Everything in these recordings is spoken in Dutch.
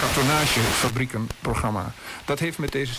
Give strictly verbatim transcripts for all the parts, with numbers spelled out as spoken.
kartonagefabriek een programma. Dat heeft met deze...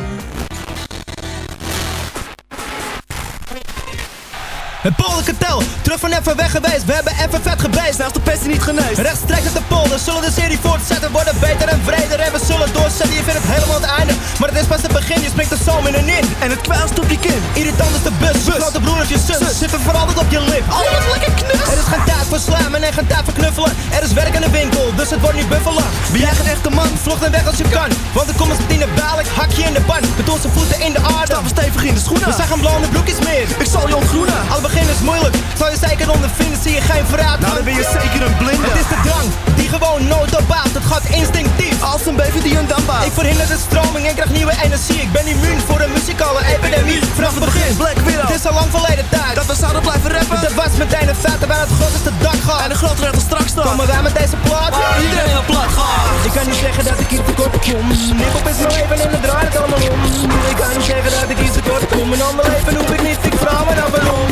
Het polderkartel, terug van even weg geweest. We hebben even vet gebeest, naast de pest die niet geneest. Rechtstreeks uit de polder, zullen de serie voortzetten. Worden beter en breder en we zullen doorzetten. Je vindt het helemaal het einde, maar het is pas het begin. Je springt er zo middenin en het kwelst op je kin. Irritant is de bus, je grote broer of je zus, zus. Zit er voor altijd op je lip, oh wat lekker knus. Er is geen tijd voor slaan en geen tijd voor knuffelen. Er is werk in de winkel, dus het wordt nu buffelen. Ben jij geen echte man, vlucht en weg als je kan. Want er komt een Tine Balik, hak je in de pan. Met onze voeten in de aarde, staan we stevig in de schoenen. We zeggen blonde broekjes meer, ik zal je ontgroenen. Al begin is moeilijk, zal je zeker ondervinden, zie je geen verraad. Nou dan ben je zeker een blinde. Het is de drang, die gewoon nooit opbouwt. Het gaat instinctief, als een bever die een dam bouwt. Ik verhinder de stroming en krijg nieuwe energie. Ik ben immuun voor een muzikale epidemie. Vanaf het begin, Black Widow. Het is al lang verleden tijd dat we zouden blijven rappen. Dat was meteen een feit, waar het grootste dak gaat. En de grote regel straks staat. Komen wij met deze plaat, oh, iedereen een plat gaat. Ik kan niet zeggen dat ik hier tekort kom. Nip-hop is mijn leven en het draait het allemaal om. Ik kan niet zeggen dat ik hier tekort kom. En al mijn leven hoef ik niet, ik vraag me dan waarom.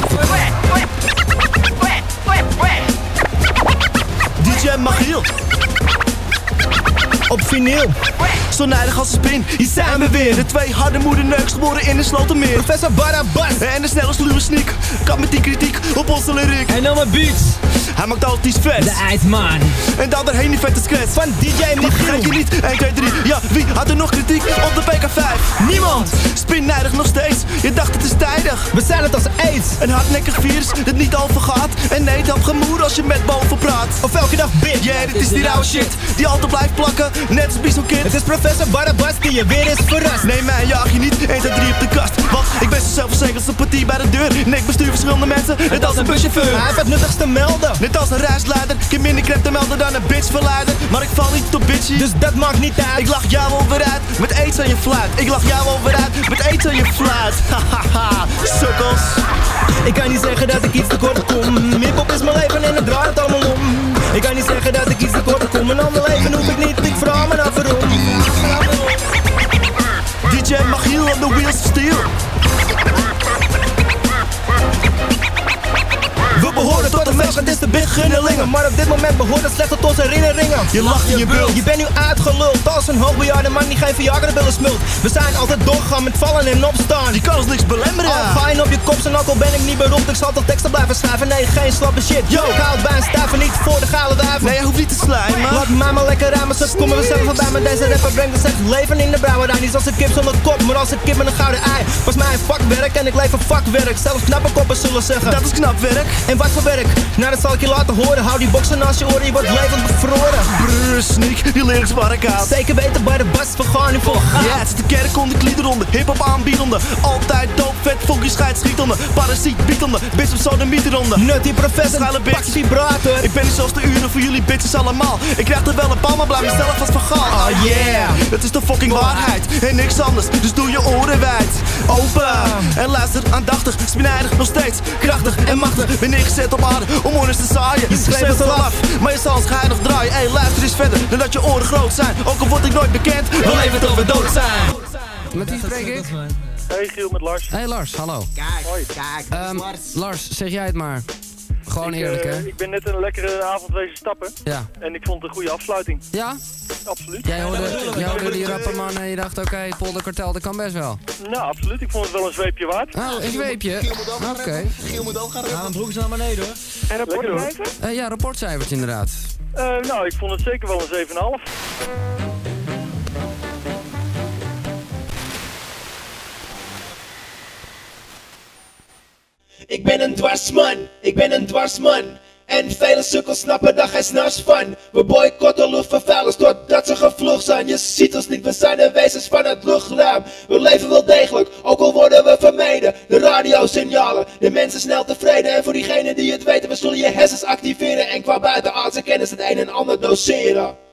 D J Magiel op vinyl, zo nijdig als een spin. Hier zijn we weer, de twee harde moederneuks geboren in de Slotermeer. Professor Barabas en de snelle sluwe sneak. Kan met die kritiek op onze lyriek. En dan mijn beats, hij maakt altijd iets vets. De IJsman. En dan erheen die vette scratch van D J Magiel. Vergeet je niet, één, twee, drie. Ja, wie had er nog kritiek op de P K vijf? Niemand. Spinnijdig nog steeds, je dacht het is tijdig. We zijn het als AIDS, een hardnekkig virus dat niet overgaat. En nee, het helpt gemoed als je met boven praat. Of elke dag bid, yeah, dit is die rauwe shit die altijd blijft plakken, net als Bison Kid. Het is professor Barabas die je weer is verrast. Nee, mij jaag je niet, één, twee, drie op de kast. Want ik ben zo zelfverzekerd als een partie bij de deur. Nee, ik bestuur verschillende mensen, net als een buschauffeur. Hij heeft het nuttigste te melden, net als een reisleider. Ik heb minder krep te melden dan een bitch verleider. Maar ik val niet op bitchy, dus dat maakt niet uit. Ik lach jou wel weer uit, met aids aan je fluit. Ik lach jou wel weer uit, met aids aan je fluit. Hahaha, sukkels. Ik kan niet zeggen dat ik iets tekort kom. Hip-hop is mijn leven en het draait het allemaal om. Ik kan niet zeggen dat ik iets tekort kom. En al mijn leven hoef ik niet, ik vraag me af waarom. D J Magiel on the wheels of steel. We behoren tot de melk, het is de beginnelingen. Maar op dit moment behoort het slecht tot onze herinneringen. Je lacht in je bult, je bent nu uitgeluld als een hoogbejaarde man die geen Viagra-billen smult. We zijn altijd doorgegaan met vallen en opstaan. Je kan ons niks belemmeren. Al ga je op je kop en ook al ben ik niet beroemd, ik zal toch teksten blijven schrijven. Nee, geen slappe shit. Yo, ik haal bij een stuiver niet voor de gale duiven. Nee, je hoeft niet te slijmen. Laat mij maar lekker ruimen, zo komen we zelf voorbij. Maar deze rapper brengt het echt leven in de brouwerij. Niet als een kip zonder kop, maar als een kip met een gouden ei. Was mij een vakwerk en ik leef een vakwerk. Zelfs knappe koppen zullen zeggen dat is knap werk. En wat voor werk? Nou, dat zal ik je laten horen. Hou die boksen naast je oren, je wordt levend bevroren. Brrr, sneak, die lyrics waar ik aan. Zeker weten bij de bas, we gaan nu voor gaan. Ja, het is de kerk onder, kliederonde, hip-hop aanbiedende. Altijd dope, vet, funky, scheidsschietende. Parasiet, bietende, bitch op sodemieteronde. Nutty professor, geile bitch, pak vibrator. Ik ben niet zoals de uren voor jullie bitches allemaal. Ik krijg er wel een paar, maar blijf mezelf als vergaal. Oh yeah, het is de fucking waarheid en niks anders, dus doe je oren wijd open en luister aandachtig, spinijdig, nog steeds krachtig en machtig. Ben neergezet op aarde om oren te zaaien. Je schreef het al af, maar je zal schijn nog draaien. Ey, luister eens verder dan dat je oren groot zijn. Ook al word ik nooit bekend, we leven tot we dood zijn. Met wie spreek ik? Hey Giel, met Lars. Hey Lars, hallo. Kijk, Hoi. kijk, Um, Lars. Lars, zeg jij het maar. Gewoon ik, eerlijk, uh, hè? Ik ben net een lekkere avond wezen stappen. Ja. En ik vond het een goede afsluiting. Ja? Absoluut. Jij hoorde, jij hoorde die rapperman en je dacht, oké, okay, polderkartel, dat kan best wel. Nou, absoluut. Ik vond het wel een zweepje waard. Oh, een zweepje? Oké. Okay. Giel moet ook gaan rappen. Gaan we broekjes naar beneden hoor. En rapportcijfer? Uh, ja, rapportcijfertje inderdaad. Uh, nou, ik vond het zeker wel een zeven komma vijf. Ik ben een dwarsman, ik ben een dwarsman. En vele sukkels snappen daar geen snars van. We boycotten luchtvervuilers totdat ze gevlucht zijn. Je ziet ons niet, we zijn de wezens van het luchtruim. We leven wel degelijk, ook al worden we vermeden. De radiosignalen, de mensen snel tevreden. En voor diegenen die het weten, we zullen je hersens activeren. En qua buitenaardse kennis het een en ander doseren.